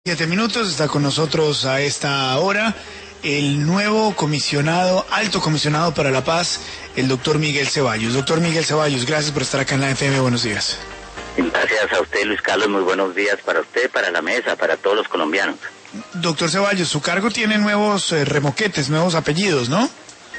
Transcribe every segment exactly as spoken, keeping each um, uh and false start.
Siete minutos, está con nosotros a esta hora el nuevo comisionado, alto comisionado para la paz, el doctor Miguel Ceballos. Doctor Miguel Ceballos, gracias por estar acá en la F M, buenos días. Gracias a usted, Luis Carlos, muy buenos días para usted, para la mesa, para todos los colombianos. Doctor Ceballos, su cargo tiene nuevos eh, remoquetes, nuevos apellidos, ¿no?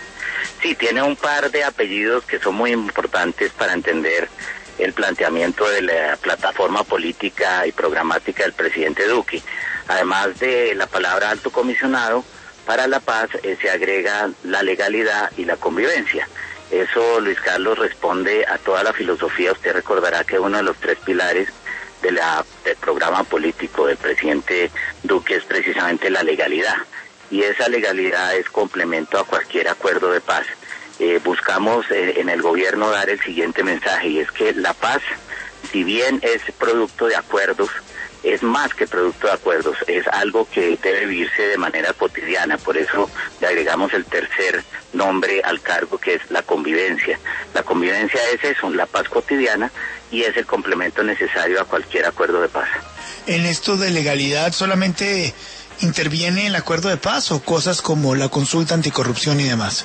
Sí, tiene un par de apellidos que son muy importantes para entender el planteamiento de la plataforma política y programática del presidente Duque. Además de la palabra alto comisionado para la paz, eh, se agrega la legalidad y la convivencia. Eso, Luis Carlos, responde a toda la filosofía. Usted recordará que uno de los tres pilares de la, del programa político del presidente Duque es precisamente la legalidad. Y esa legalidad es complemento a cualquier acuerdo de paz. Eh, buscamos eh, en el gobierno dar el siguiente mensaje, y es que la paz, si bien es producto de acuerdos, es más que producto de acuerdos, es algo que debe vivirse de manera cotidiana. Por eso le agregamos el tercer nombre al cargo, que es la convivencia. La convivencia es eso, la paz cotidiana, y es el complemento necesario a cualquier acuerdo de paz. En esto de legalidad, ¿solamente interviene el acuerdo de paz o cosas como la consulta anticorrupción y demás?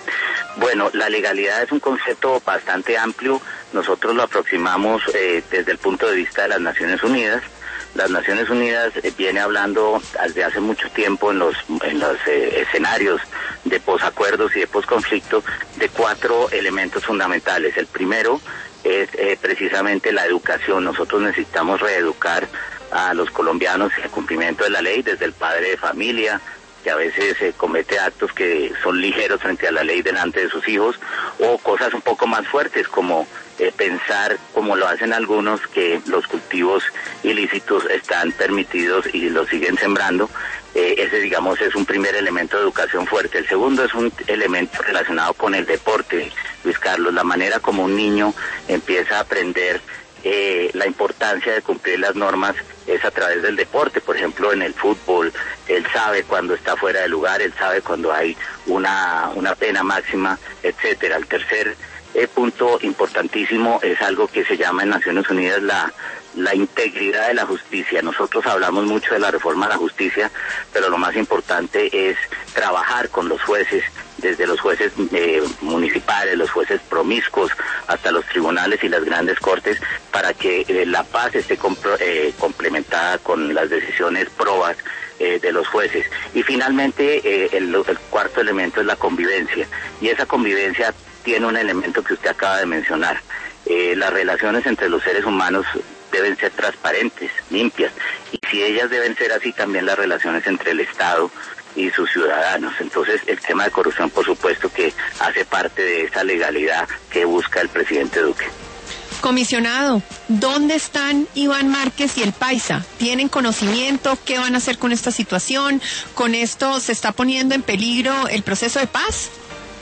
Bueno, la legalidad es un concepto bastante amplio. Nosotros lo aproximamos eh, desde el punto de vista de las Naciones Unidas. Las Naciones Unidas eh, viene hablando desde hace mucho tiempo en los en los eh, escenarios de posacuerdos y de posconflicto de cuatro elementos fundamentales. El primero es eh, precisamente la educación. Nosotros necesitamos reeducar a los colombianos en el cumplimiento de la ley, desde el padre de familia, que a veces eh, comete actos que son ligeros frente a la ley delante de sus hijos, o cosas un poco más fuertes como eh, pensar, como lo hacen algunos, que los cultivos ilícitos están permitidos y los siguen sembrando. Eh, ese, digamos, es un primer elemento de educación fuerte. El segundo es un elemento relacionado con el deporte, Luis Carlos, la manera como un niño empieza a aprender Eh, la importancia de cumplir las normas es a través del deporte. Por ejemplo, en el fútbol, él sabe cuando está fuera de lugar, él sabe cuando hay una, una pena máxima, etcétera. El tercer eh, punto importantísimo es algo que se llama en Naciones Unidas la, la integridad de la justicia. Nosotros hablamos mucho de la reforma de la justicia, pero lo más importante es trabajar con los jueces, desde los jueces eh, municipales, los jueces promiscuos, hasta los tribunales y las grandes cortes, para que eh, la paz esté compro, eh, complementada con las decisiones probas eh, de los jueces. Y finalmente, eh, el, el cuarto elemento es la convivencia, y esa convivencia tiene un elemento que usted acaba de mencionar. Eh, las relaciones entre los seres humanos deben ser transparentes, limpias, y si ellas deben ser así, también las relaciones entre el Estado y sus ciudadanos. Entonces, el tema de corrupción, por supuesto, que hace parte de esa legalidad que busca el presidente Duque. Comisionado, ¿dónde están Iván Márquez y el Paisa? ¿Tienen conocimiento? ¿Qué van a hacer con esta situación? ¿Con esto se está poniendo en peligro el proceso de paz?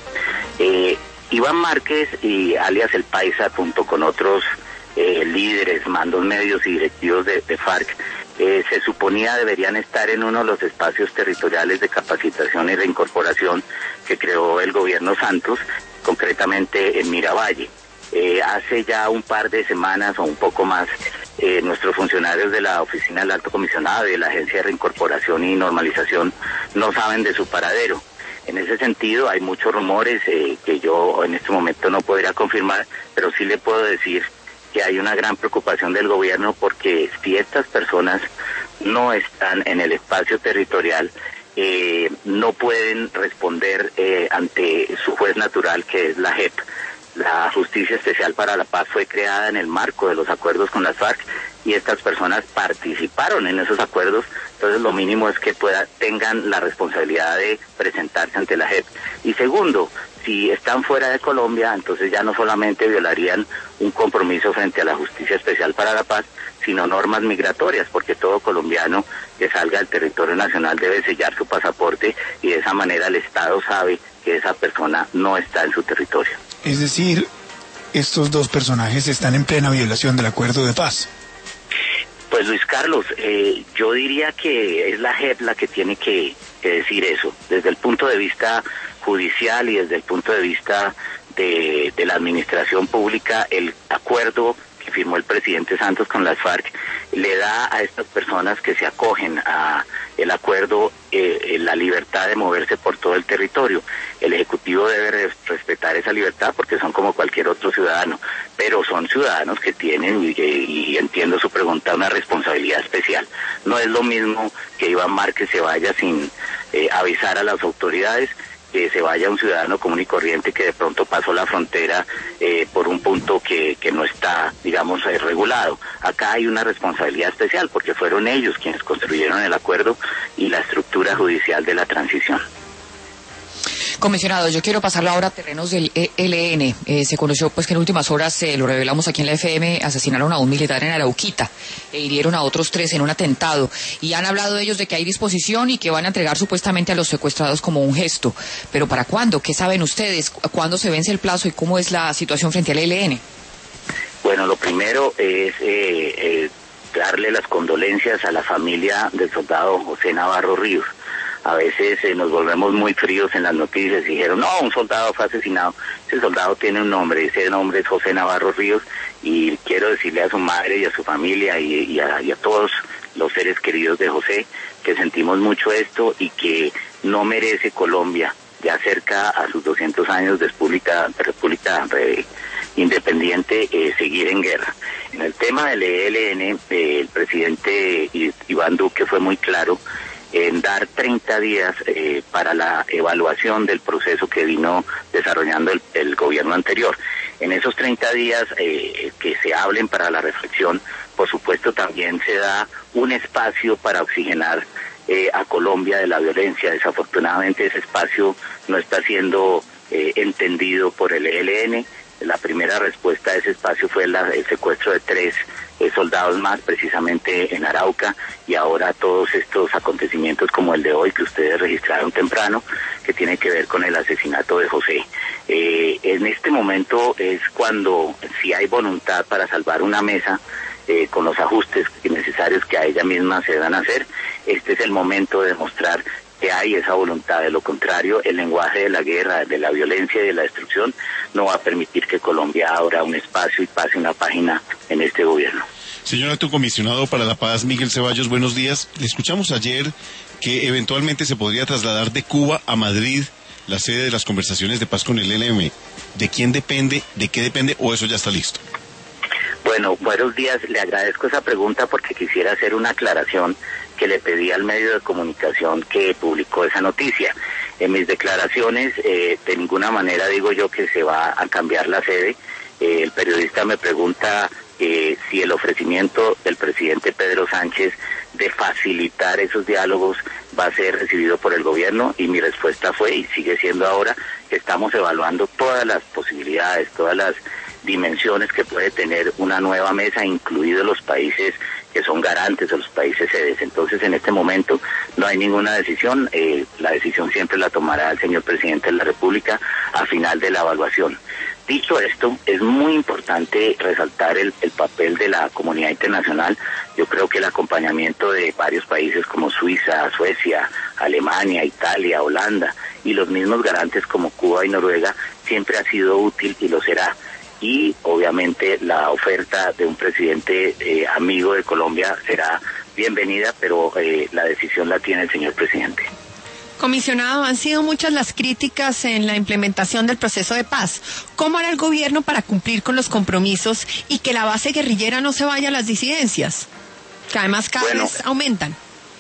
Eh, Iván Márquez y alias el Paisa, junto con otros eh, líderes, mandos medios y directivos de, de FARC, Eh, se suponía deberían estar en uno de los espacios territoriales de capacitación y reincorporación que creó el gobierno Santos, concretamente en Miravalle. Eh, hace ya un par de semanas o un poco más, eh, nuestros funcionarios de la Oficina del Alto Comisionado y de la Agencia de Reincorporación y Normalización no saben de su paradero. En ese sentido hay muchos rumores eh, que yo en este momento no podría confirmar, pero sí le puedo decir que hay una gran preocupación del gobierno, porque si estas personas no están en el espacio territorial, eh, no pueden responder eh, ante su juez natural, que es la J E P. La Justicia Especial para la Paz fue creada en el marco de los acuerdos con las FARC, y estas personas participaron en esos acuerdos. Entonces, lo mínimo es que pueda, tengan la responsabilidad de presentarse ante la J E P. Y segundo, si están fuera de Colombia, entonces ya no solamente violarían un compromiso frente a la Justicia Especial para la Paz, sino normas migratorias, porque todo colombiano que salga del territorio nacional debe sellar su pasaporte, y de esa manera el Estado sabe que esa persona no está en su territorio. Es decir, estos dos personajes están en plena violación del acuerdo de paz. Pues Luis Carlos, eh, yo diría que es la J E P la que tiene que, que decir eso. Desde el punto de vista judicial y desde el punto de vista de, de la administración pública, el acuerdo que firmó el presidente Santos con las FARC le da a estas personas que se acogen a el acuerdo eh, la libertad de moverse por todo el territorio. El Ejecutivo debe respetar esa libertad porque son como cualquier otro ciudadano, pero son ciudadanos que tienen, y, y entiendo su pregunta, una responsabilidad especial. No es lo mismo que Iván Márquez se vaya sin eh, avisar a las autoridades, que se vaya un ciudadano común y corriente que de pronto pasó la frontera eh, por un punto que, que no está, digamos, eh, regulado. Acá hay una responsabilidad especial porque fueron ellos quienes construyeron el acuerdo y la estructura judicial de la transición. Comisionado, yo quiero pasarlo ahora a terrenos del E L N. Eh, se conoció pues que en últimas horas, eh, lo revelamos aquí en la F M, asesinaron a un militar en Arauquita e hirieron a otros tres en un atentado. Y han hablado ellos de que hay disposición y que van a entregar supuestamente a los secuestrados como un gesto. ¿Pero para cuándo? ¿Qué saben ustedes? ¿Cuándo se vence el plazo y cómo es la situación frente al E L N? Bueno, lo primero es eh, eh, darle las condolencias a la familia del soldado José Navarro Ríos. A veces eh, nos volvemos muy fríos en las noticias y dijeron, no, un soldado fue asesinado. Ese soldado tiene un nombre, ese nombre es José Navarro Ríos, y quiero decirle a su madre y a su familia y, y, a, y a todos los seres queridos de José que sentimos mucho esto y que no merece Colombia, ya cerca a sus doscientos años de república, de república de, independiente, eh, seguir en guerra. En el tema del E L N, eh, el presidente Iván Duque fue muy claro en dar treinta días eh, para la evaluación del proceso que vino desarrollando el, el gobierno anterior. En esos treinta días eh, que se hablen para la reflexión, por supuesto también se da un espacio para oxigenar eh, a Colombia de la violencia. Desafortunadamente ese espacio no está siendo eh, entendido por el E L N. La primera respuesta a ese espacio fue la, el secuestro de tres eh, soldados más, precisamente en Arauca, y ahora todos estos acontecimientos como el de hoy que ustedes registraron temprano, que tiene que ver con el asesinato de José. Eh, en este momento es cuando, si hay voluntad para salvar una mesa, eh, con los ajustes necesarios que a ella misma se van a hacer, este es el momento de demostrar que hay esa voluntad. De lo contrario, el lenguaje de la guerra, de la violencia y de la destrucción no va a permitir que Colombia abra un espacio y pase una página en este gobierno. Señor Alto Comisionado para la Paz, Miguel Ceballos, buenos días. Le escuchamos ayer que eventualmente se podría trasladar de Cuba a Madrid la sede de las conversaciones de paz con el E L N. ¿De quién depende? ¿De qué depende? ¿O eso ya está listo? Bueno, buenos días. Le agradezco esa pregunta porque quisiera hacer una aclaración que le pedí al medio de comunicación que publicó esa noticia. En mis declaraciones, eh, de ninguna manera digo yo que se va a cambiar la sede. Eh, el periodista me pregunta eh, si el ofrecimiento del presidente Pedro Sánchez de facilitar esos diálogos va a ser recibido por el gobierno, y mi respuesta fue, y sigue siendo ahora, que estamos evaluando todas las posibilidades, todas las dimensiones que puede tener una nueva mesa, incluidos los países que son garantes de los países sedes. Entonces, en este momento no hay ninguna decisión. Eh, la decisión siempre la tomará el señor presidente de la República a final de la evaluación. Dicho esto, es muy importante resaltar el, el papel de la comunidad internacional. Yo creo que el acompañamiento de varios países como Suiza, Suecia, Alemania, Italia, Holanda y los mismos garantes como Cuba y Noruega siempre ha sido útil y lo será. Y obviamente la oferta de un presidente eh, amigo de Colombia será bienvenida, pero eh, la decisión la tiene el señor presidente. Comisionado, han sido muchas las críticas en la implementación del proceso de paz. ¿Cómo hará el gobierno para cumplir con los compromisos y que la base guerrillera no se vaya a las disidencias, que además cada bueno, vez aumentan?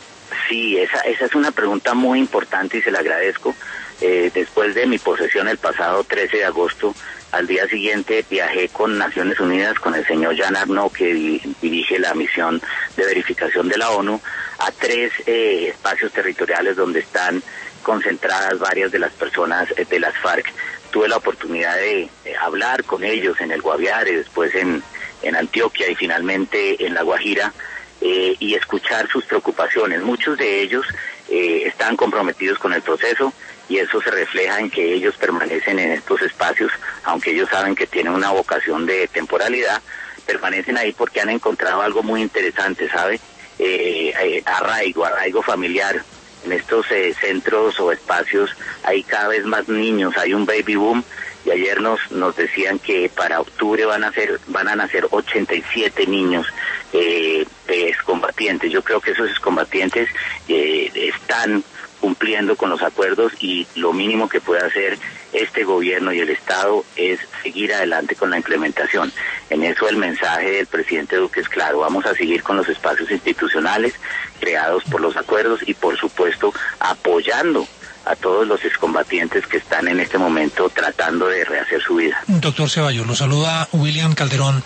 Sí, esa, esa es una pregunta muy importante y se la agradezco. Eh, después de mi posesión el pasado trece de agosto, al día siguiente viajé con Naciones Unidas, con el señor Jean Arnaud, que di, dirige la misión de verificación de la ONU, a tres eh, espacios territoriales donde están concentradas varias de las personas eh, de las FARC. Tuve la oportunidad de eh, hablar con ellos en el Guaviare, después en, en Antioquia y finalmente en La Guajira, eh, y escuchar sus preocupaciones. Muchos de ellos eh, están comprometidos con el proceso, y eso se refleja en que ellos permanecen en estos espacios, aunque ellos saben que tienen una vocación de temporalidad, permanecen ahí porque han encontrado algo muy interesante, ¿sabe? Eh, eh, arraigo, arraigo familiar, en estos eh, centros o espacios hay cada vez más niños, hay un baby boom, y ayer nos nos decían que para octubre van a ser van a nacer ochenta y siete niños eh, de excombatientes. Yo creo que esos excombatientes eh, están cumpliendo con los acuerdos, y lo mínimo que puede hacer este gobierno y el Estado es seguir adelante con la implementación. En eso el mensaje del presidente Duque es claro: vamos a seguir con los espacios institucionales creados por los acuerdos y, por supuesto, apoyando a todos los excombatientes que están en este momento tratando de rehacer su vida. Doctor Ceballos, lo saluda William Calderón.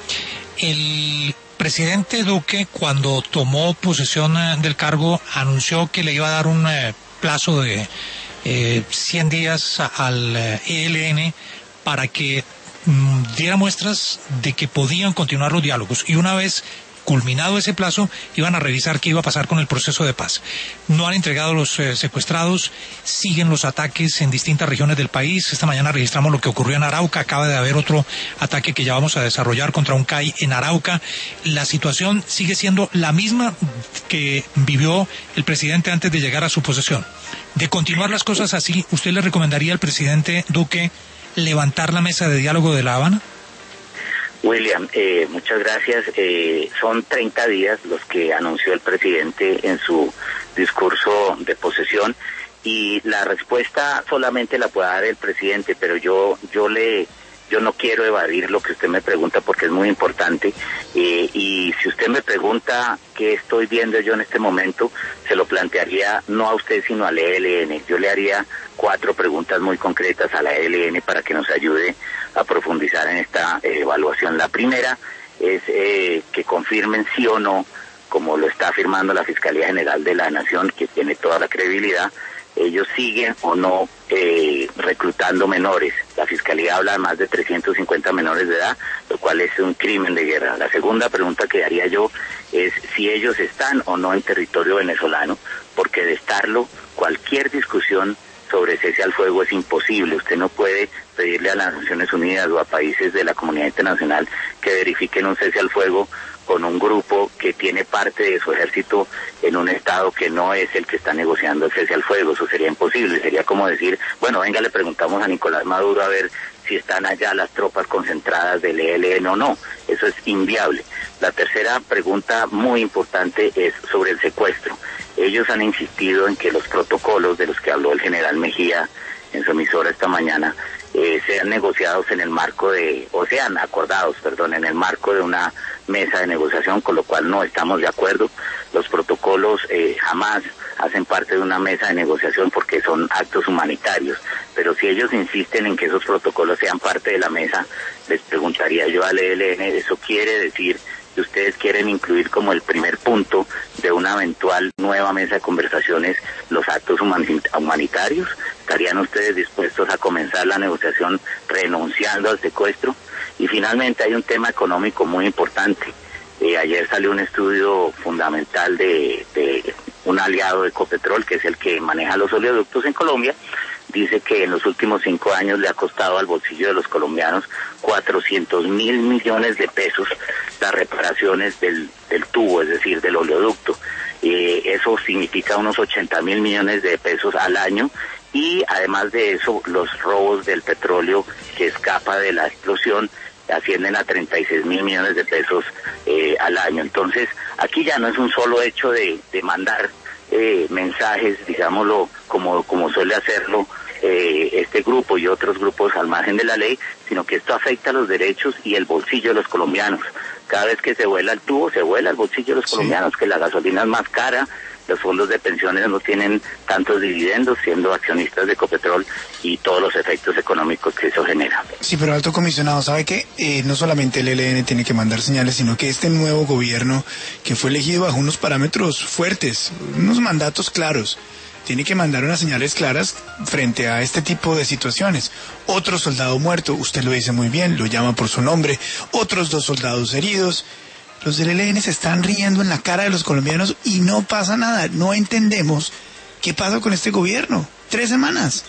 El presidente Duque, cuando tomó posesión del cargo, anunció que le iba a dar un eh, plazo de eh, cien días al eh, E L N para que mm, diera muestras de que podían continuar los diálogos, y una vez culminado ese plazo iban a revisar qué iba a pasar con el proceso de paz. No han entregado los eh, secuestrados, siguen los ataques en distintas regiones del país. Esta mañana registramos lo que ocurrió en Arauca, acaba de haber otro ataque que ya vamos a desarrollar contra un C A I en Arauca. La situación sigue siendo la misma que vivió el presidente antes de llegar a su posesión. De continuar las cosas así, ¿usted le recomendaría al presidente Duque levantar la mesa de diálogo de La Habana? William, eh, muchas gracias. Eh, son treinta días los que anunció el presidente en su discurso de posesión, y la respuesta solamente la puede dar el presidente, pero yo yo le yo no quiero evadir lo que usted me pregunta porque es muy importante, eh, y si usted me pregunta qué estoy viendo yo en este momento, se lo plantearía no a usted sino al E L N. Yo le haría cuatro preguntas muy concretas a la E L N para que nos ayude a profundizar en esta eh, evaluación. La primera es eh, que confirmen sí o no, como lo está afirmando la Fiscalía General de la Nación, que tiene toda la credibilidad, ellos siguen o no eh, reclutando menores. La Fiscalía habla de más de trescientos cincuenta menores de edad, lo cual es un crimen de guerra. La segunda pregunta que haría yo es si ellos están o no en territorio venezolano, porque de estarlo, cualquier discusión sobre cese al fuego es imposible. Usted no puede pedirle a las Naciones Unidas o a países de la comunidad internacional que verifiquen un cese al fuego con un grupo que tiene parte de su ejército en un estado que no es el que está negociando el cese al fuego. Eso sería imposible. Sería como decir, bueno, venga, le preguntamos a Nicolás Maduro a ver si están allá las tropas concentradas del E L N o no. Eso es inviable. La tercera pregunta muy importante es sobre el secuestro. Ellos han insistido en que los protocolos de los que habló el general Mejía en su emisora esta mañana eh, sean negociados en el marco de, o sean acordados, perdón, en el marco de una mesa de negociación, con lo cual no estamos de acuerdo. Los protocolos eh, jamás hacen parte de una mesa de negociación porque son actos humanitarios, pero si ellos insisten en que esos protocolos sean parte de la mesa, les preguntaría yo al E L N, ¿eso quiere decir que ustedes quieren incluir como el primer punto de una eventual nueva mesa de conversaciones los actos humanitarios? ¿Estarían ustedes dispuestos a comenzar la negociación renunciando al secuestro? Y finalmente hay un tema económico muy importante. Eh, ayer salió un estudio fundamental de, de un aliado de Ecopetrol, que es el que maneja los oleoductos en Colombia. Dice que en los últimos cinco años le ha costado al bolsillo de los colombianos cuatrocientos mil millones de pesos las reparaciones del, del tubo, es decir, del oleoducto. Eh, eso significa unos ochenta mil millones de pesos al año, y además de eso, los robos del petróleo que escapa de la explosión ascienden a treinta y seis mil millones de pesos eh, al año. Entonces, aquí ya no es un solo hecho de, de mandar eh, mensajes, digámoslo, como, como suele hacerlo eh, este grupo y otros grupos al margen de la ley, sino que esto afecta a los derechos y el bolsillo de los colombianos. Cada vez que se vuela el tubo, se vuela el bolsillo de los sí. colombianos, que la gasolina es más cara, los fondos de pensiones no tienen tantos dividendos siendo accionistas de Ecopetrol, y todos los efectos económicos que eso genera. Sí, pero alto comisionado, ¿sabe qué? Eh, no solamente el E L N tiene que mandar señales, sino que este nuevo gobierno, que fue elegido bajo unos parámetros fuertes, unos mandatos claros, tiene que mandar unas señales claras frente a este tipo de situaciones. Otro soldado muerto, usted lo dice muy bien, lo llama por su nombre, otros dos soldados heridos. Los del E L N se están riendo en la cara de los colombianos y no pasa nada. No entendemos qué pasa con este gobierno. Tres semanas.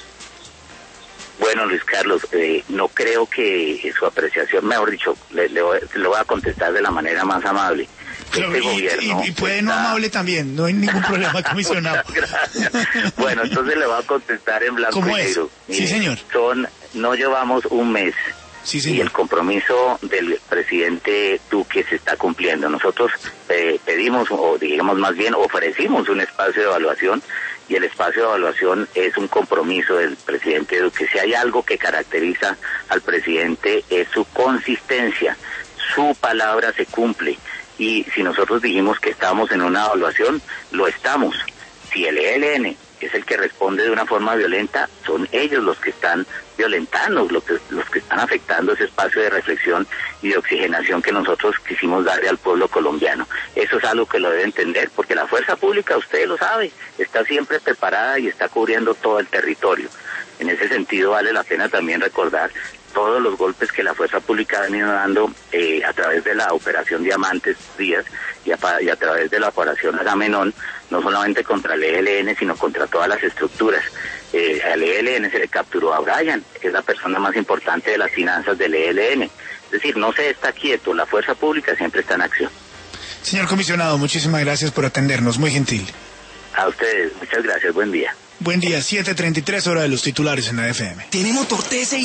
Bueno, Luis Carlos, eh, no creo que su apreciación, mejor dicho, le, le, voy, le voy a contestar de la manera más amable. Este y, gobierno y, y puede no está... amable también, no hay ningún problema, comisionado. Gracias. Bueno, entonces le voy a contestar en blanco ¿Cómo y es? negro. Sí, Mire, señor. Son, no llevamos un mes. Sí, Y señor. el compromiso del presidente Duque se está cumpliendo. Nosotros eh, pedimos, o digamos más bien, ofrecimos un espacio de evaluación, y el espacio de evaluación es un compromiso del presidente Duque. Si hay algo que caracteriza al presidente es su consistencia, su palabra se cumple, y si nosotros dijimos que estábamos en una evaluación, lo estamos. Si el E L N es el que responde de una forma violenta, son ellos los que están violentando, los que, los que están afectando ese espacio de reflexión y de oxigenación que nosotros quisimos darle al pueblo colombiano. Eso es algo que lo debe entender, porque la fuerza pública, usted lo sabe, está siempre preparada y está cubriendo todo el territorio. En ese sentido vale la pena también recordar todos los golpes que la fuerza pública ha venido dando eh, a través de la operación Diamantes Díaz y a, y a través de la operación Agamenón, no solamente contra el E L N, sino contra todas las estructuras. Eh, al E L N se le capturó a Brian, que es la persona más importante de las finanzas del E L N. Es decir, no se está quieto, la fuerza pública siempre está en acción. Señor comisionado, muchísimas gracias por atendernos, muy gentil. A ustedes, muchas gracias, buen día. Buen día, siete treinta y tres, hora de los titulares en la F M. Tenemos torteza y